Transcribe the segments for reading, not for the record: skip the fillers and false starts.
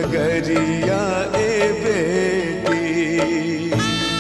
नगरिया ए बेटी।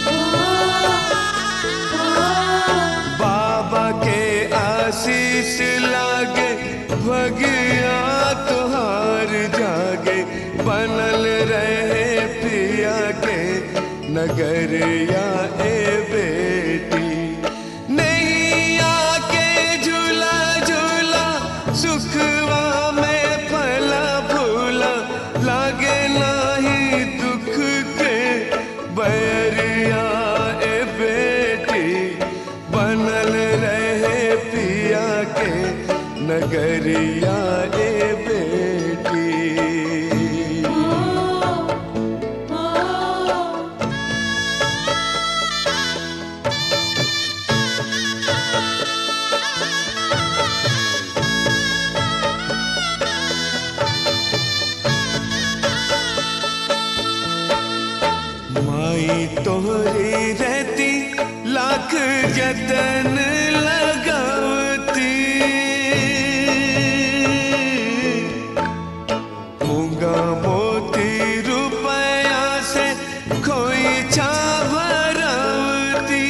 बाबा के आशीष लागे भगिया तुहार जागे, बनल रहे पिया के नगरिया ए बेटी। नहीं आके झूला झूला सुखवा में फला फूला, लागे नाही दुख के बैरिया ए बेटी। बनल रहे पिया के नगरिया ए बेटी। माई तोहरी रहती लाख जतन लगावती, मूंगा मोती रुपया से खोई छा भरावती।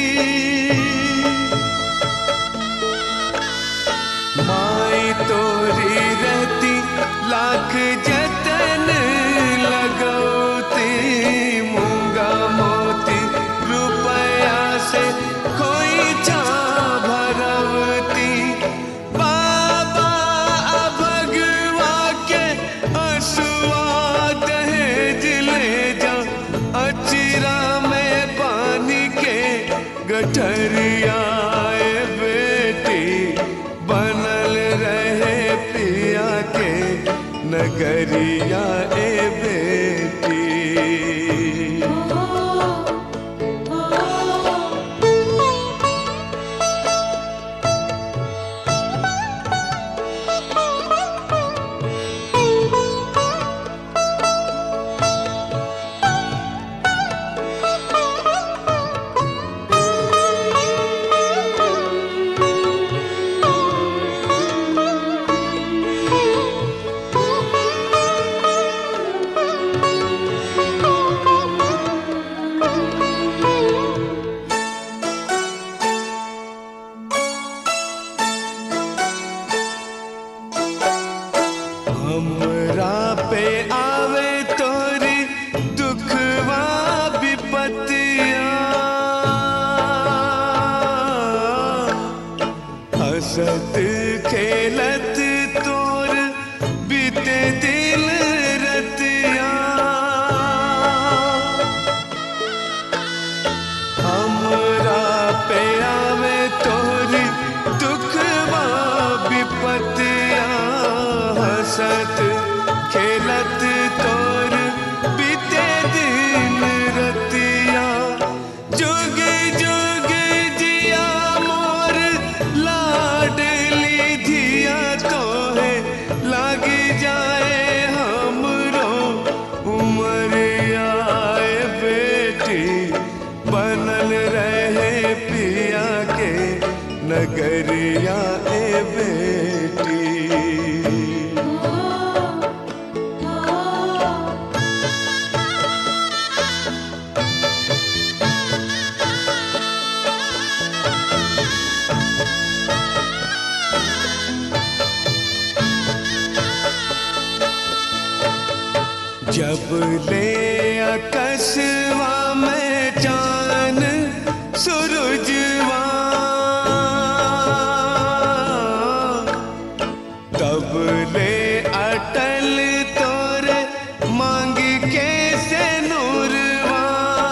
माई तोरी रहती लाख जतन लगावती, मूंगा मोती रुपया से खोई छा भरावती। बाबा भगवा के असुआ दहेज ले जा, अचिरा में पानी के गठरिया ए बेटी। बनल रहे पिया के नगरिया ए बेटी। हमरा पे आवे तोरी दुखवा विपत्तिया, हंसत खेलत तोर बीते दिल रतिया। हमरा पे आवे तोरी दुखवा विपत्तिया, हंसत खेलत तोर बीते दिन रतिया। जुग जुग जिया मोर लाडली धिया तोहे, लागी जाए हमरो उमरिया ए बेटी। बनल रहे पिया के नगरिया ए बेटी। जब ले आकाशवा में चान सूरजवा, तब ले अटल तोरे मांग के से नूरवा।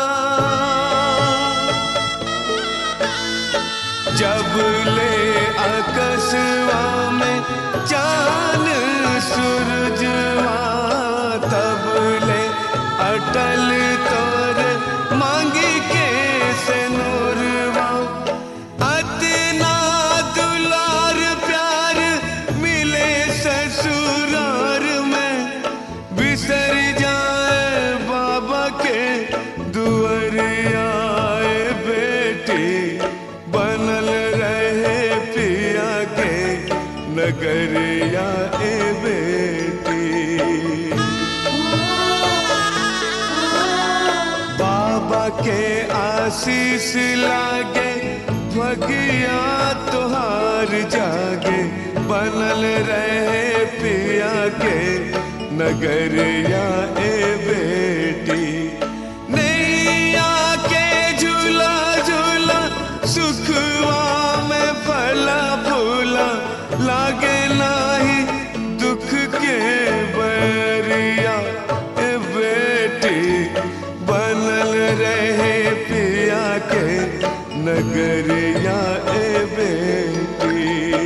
जब ले आकाशवा में चान सूरजवा, तब ले अटल तोर मांगी के से नूरवा। अतना दुलार प्यार मिले ससुरार में, बिसर जाए बाबा के दुआरिया ए बेटी। बनल रहे पिया के नगरिया ए बेटी। पाके आशीष लागे भगिया तुहार जागे बनल रहे पिया के नगरिया ए बेटी नैया के झूला झूला सुखवा में फला फूला लागे नाही दुख के बरिया ए बेटी बनल रहे पिया के नगरिया ए बेटी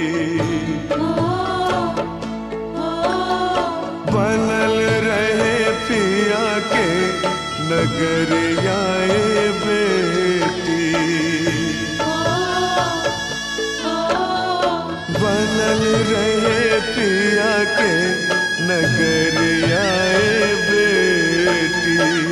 बनल रहे पिया के नगरिया ए बेटी बनल रहे पिया के नगरिया ए बेटी।